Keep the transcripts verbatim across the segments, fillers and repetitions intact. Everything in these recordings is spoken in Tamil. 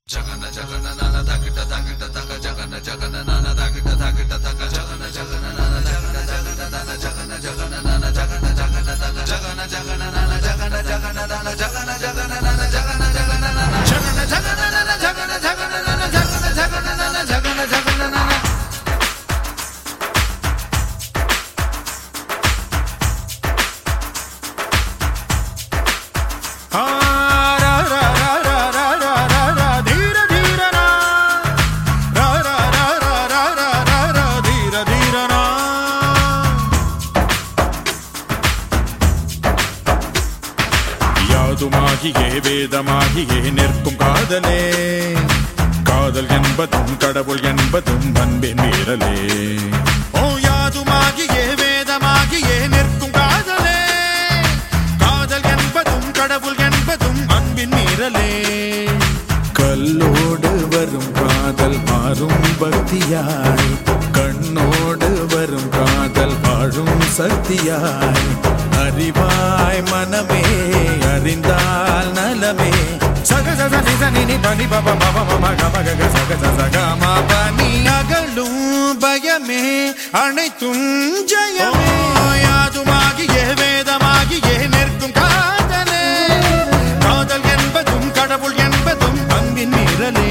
Jagana jagana nana dakita dakita taka jagana jagana nana dakita dakita taka jagana jagana nana jagana jagana nana jagana jagana nana jagana jagana taka jagana jagana nana jagana jagana nana jagana jagana nana jagana jagana nana jagana jagana nana jagana jagana nana jagana jagana nana jagana jagana nana யாதுமாகியே வேதமாகியே நிற்கும் காதலே காதல் என்பதும் கடவுள் என்பதும் அன்பின் மீறலே ஓ யாதுமாகியே வேதமாகியே நிற்கும் காதலே காதல் என்பதும் கடவுள் என்பதும் அன்பின் மீறலே கல்லோடு வரும் காதல் மாறும் பக்தியாய் கண்ணோடு வரும் காதல் வாழும் சக்தியாய் அறிவாய் மனமே அறிந்தால் நலமே சக சக நிச நினி பனி பப பப மம கம கக சக சக கம பனி அகலும் பயமே அனைத்தும் ஜெயமே யாதுமாகியே வேதமாகியே நிற்கும் காதலே காதல் என்பதும் கடவுள் என்பதும் அன்பின் மீறலே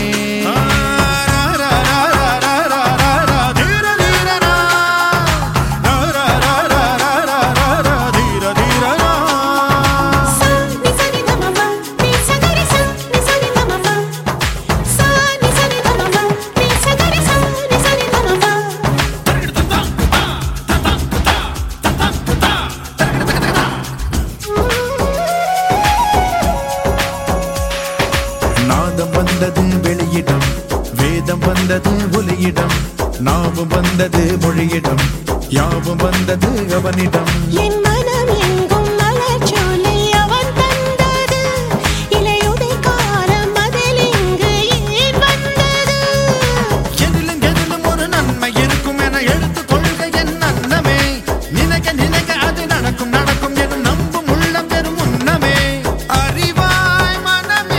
வந்தது வெளியிடம் வேதம் வந்தது ஒலியிடம் நாமும் வந்தது மொழியிடம் யாவும் வந்தது அவனிடம் என் மனம் எங்கும் மலர்ச்சோலை அவன் தந்தது இலையுதை காலம் அதில் இங்கு ஏன் வந்தது எதிலும் எதிலும் ஒரு நன்மை இருக்கும் என எடுத்துக் கொள்கை என் அன்னமே நினைக்க நினைக்க அது நடக்கும் நடக்கும் எனும் நம்பும் உள்ளம் பெறும் உன்னமே அறிவாய் மனமே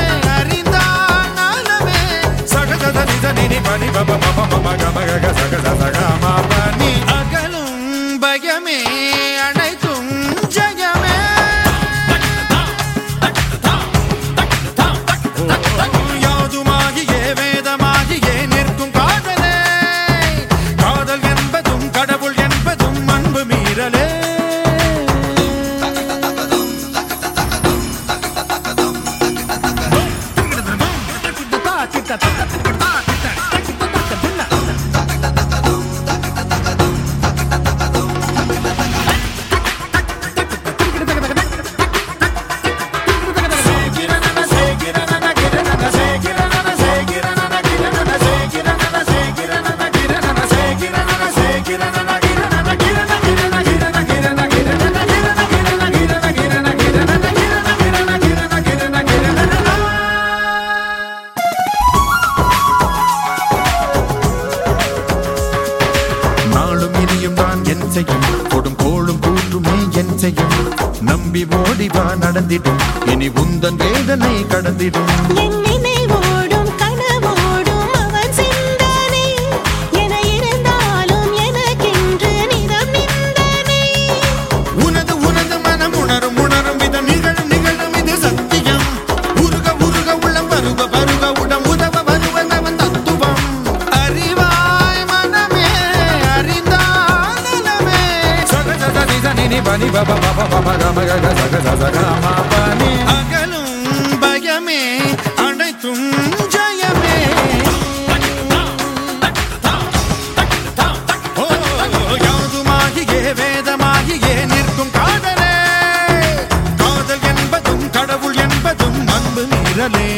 பனி பப மம மம கம கக சக சக ம பனி அகலும் பயமே அனைத்தும் ஜெயமே யாதுமாகியே வேதமாகியே நிற்கும் காதலே காதல் என்பதும் கடவுள் என்பதும் அன்பு மீறலே கொடும் கோளும் கூற்றுமே என் செய்யும் நம்பி ஓடிவா நடந்திடும் இனி உந்தன் வேதனை கடந்திடும் என் நினைவோடும் கனவோடும் அவன் சிந்தனை என இருந்தாலும் எனக்கென்று நிறம் நிந்தனை உனது உனது மனம் உணரும் உணரும் விதம் நிகழும் நிகழும் இது சத்தியம் உருக உருக உள்ளம் பருவ பருவ உடம் உதவ வருவன் அவன் தத்துவம் அறிவாய் மனமே அறிந்தால் நினி பனி பப பப பப கம கக சக சக ம பனி அகலும் பயமே அனைத்தும் ஜெயமே யாதுமாகியே வேதமாகியே நிற்கும் காதலே காதல் என்பதும் கடவுள் என்பதும் அன்பு மீறலே